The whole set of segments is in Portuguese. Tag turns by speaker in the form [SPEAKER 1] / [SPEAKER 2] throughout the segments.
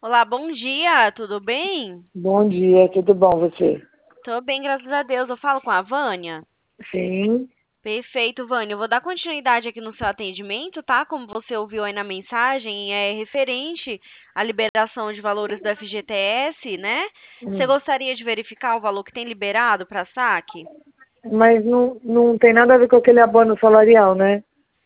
[SPEAKER 1] Olá, bom dia, tudo bem?
[SPEAKER 2] Bom dia, tudo bom você?
[SPEAKER 1] Tô bem, graças a Deus. Eu falo com a Vânia?
[SPEAKER 2] Sim,
[SPEAKER 1] Perfeito, Vânia. Eu vou dar continuidade aqui no seu atendimento, tá? Como você ouviu aí na mensagem, é referente à liberação de valores do FGTS, né? Você
[SPEAKER 2] hum,
[SPEAKER 1] gostaria de verificar o valor que tem liberado para saque?
[SPEAKER 2] mas não tem nada a ver com aquele abono salarial, né?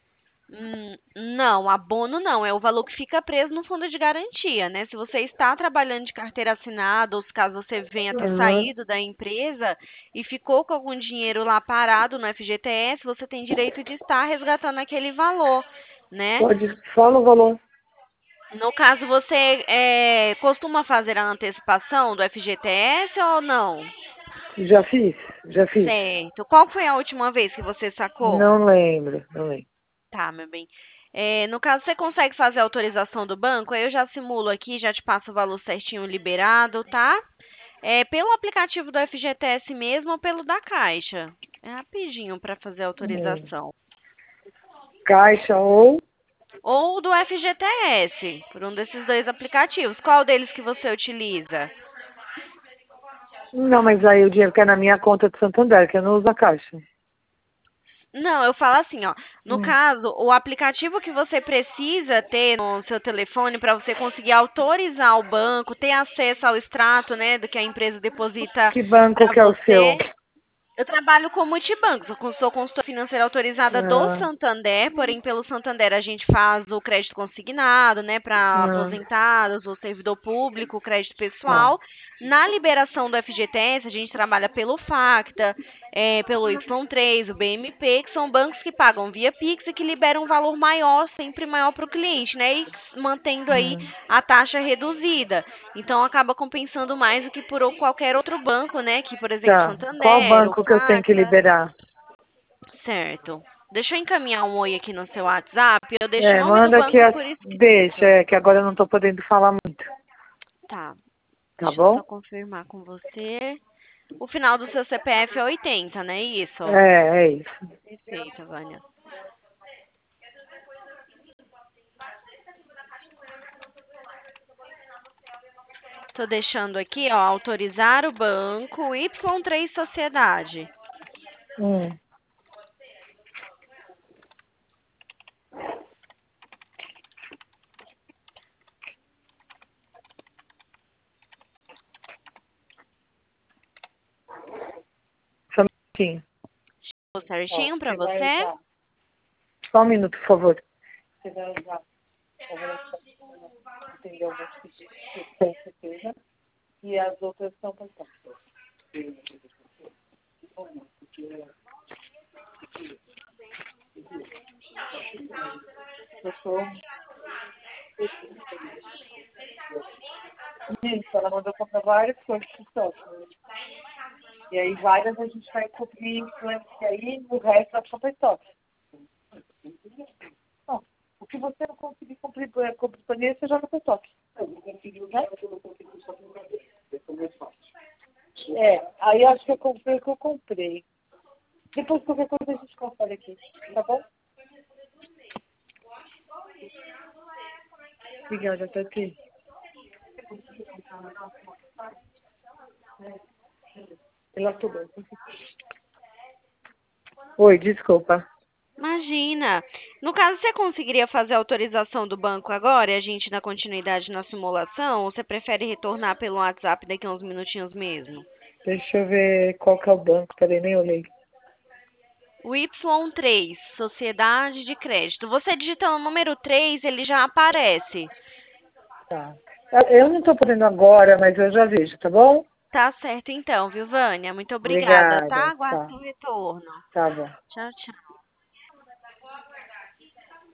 [SPEAKER 1] Não, abono não, é o valor que fica preso no fundo de garantia, né? Se você está trabalhando de carteira assinada, ou se caso você venha ter
[SPEAKER 2] Aham.
[SPEAKER 1] saído da empresa e ficou com algum dinheiro lá parado no FGTS, você tem direito de estar resgatando aquele valor, né?
[SPEAKER 2] Pode, fala o valor.
[SPEAKER 1] No caso, você costuma fazer a antecipação do FGTS ou não?
[SPEAKER 2] Já fiz, já fiz.
[SPEAKER 1] Certo. Qual foi a última vez que você sacou?
[SPEAKER 2] Não lembro, não lembro.
[SPEAKER 1] Tá, meu bem. No caso, você consegue fazer a autorização do banco? Aí eu já simulo aqui, já te passo o valor certinho liberado, tá? Pelo aplicativo do FGTS mesmo ou pelo da Caixa? É rapidinho para fazer a
[SPEAKER 2] Hum.
[SPEAKER 1] autorização.
[SPEAKER 2] Caixa ou...
[SPEAKER 1] Ou do FGTS, por um desses dois aplicativos. Qual deles que você utiliza?
[SPEAKER 2] Não, mas aí o dinheiro cai na minha conta de Santander, que eu não uso a Caixa.
[SPEAKER 1] Não, eu falo assim, ó. No
[SPEAKER 2] Hum.
[SPEAKER 1] caso, o aplicativo que você precisa ter no seu telefone para você conseguir autorizar o banco, ter acesso ao extrato, né, do que a empresa deposita
[SPEAKER 2] Que banco
[SPEAKER 1] para
[SPEAKER 2] que é o seu?
[SPEAKER 1] você. Eu trabalho com multibancos, eu sou consultora financeira autorizada do
[SPEAKER 2] Ah,
[SPEAKER 1] Santander, porém pelo Santander a gente faz o crédito consignado, né, para
[SPEAKER 2] ah,
[SPEAKER 1] aposentados, o servidor público, o crédito
[SPEAKER 2] tá.
[SPEAKER 1] pessoal. Na liberação do FGTS a gente trabalha pelo Facta, pelo Y3, o BMP, que são bancos que pagam via Pix e que liberam um valor maior, sempre maior para o cliente, né, e mantendo aí
[SPEAKER 2] Hum.
[SPEAKER 1] a taxa reduzida. Então acaba compensando mais do que por qualquer outro banco, né? Que, por exemplo,
[SPEAKER 2] Tá. Qual
[SPEAKER 1] Santander, o
[SPEAKER 2] banco que eu tenho que
[SPEAKER 1] Facta.
[SPEAKER 2] liberar?
[SPEAKER 1] Certo. Deixa eu encaminhar um oi aqui no seu WhatsApp. Eu deixo o
[SPEAKER 2] É,
[SPEAKER 1] nome do
[SPEAKER 2] manda aqui
[SPEAKER 1] banco
[SPEAKER 2] as...
[SPEAKER 1] por
[SPEAKER 2] Deixa,
[SPEAKER 1] escrito.
[SPEAKER 2] é que agora eu não tô podendo falar muito.
[SPEAKER 1] Tá.
[SPEAKER 2] Tá
[SPEAKER 1] Deixa eu
[SPEAKER 2] bom?
[SPEAKER 1] só confirmar com você. O final do seu CPF é 80, né? Isso.
[SPEAKER 2] É isso.
[SPEAKER 1] Perfeito, Vânia. Tô deixando aqui, ó, autorizar o banco Y3 Sociedade.
[SPEAKER 2] Hum. Só um minutinho.
[SPEAKER 1] Tô
[SPEAKER 2] Ó,
[SPEAKER 1] certinho pra
[SPEAKER 2] você vai
[SPEAKER 1] você?
[SPEAKER 2] usar. Só um minuto, por favor. Você vai usar. Entendeu? Vou te pedir. Eu tenho certeza. E as outras estão passando. Eu sou. Isso, ela mandou comprar várias coisas que são. E aí várias a gente vai cobrir influência aí, o resto é só para estoque. Não, o que você não conseguir cumprir planilha, você joga para estoque. Aí acho que eu comprei o que eu comprei. Depois qualquer coisa a gente confere aqui, tá bom? Obrigada, Tati. Ela tudo. Oi, desculpa.
[SPEAKER 1] Imagina. No caso, você conseguiria fazer a autorização do banco agora e a gente dar continuidade na simulação? Ou você prefere retornar pelo WhatsApp daqui a uns minutinhos mesmo?
[SPEAKER 2] Deixa eu ver qual que é o banco, peraí, nem olhei.
[SPEAKER 1] O Y3, Sociedade de Crédito. Você digitando o número 3, ele já aparece.
[SPEAKER 2] Tá. Eu não tô podendo agora, mas eu já vejo, tá bom?
[SPEAKER 1] Tá certo então, viu, Vânia? Muito obrigada, tá?
[SPEAKER 2] Obrigada,
[SPEAKER 1] Aguardo
[SPEAKER 2] tá.
[SPEAKER 1] seu retorno.
[SPEAKER 2] Tá bom.
[SPEAKER 1] Tchau, tchau.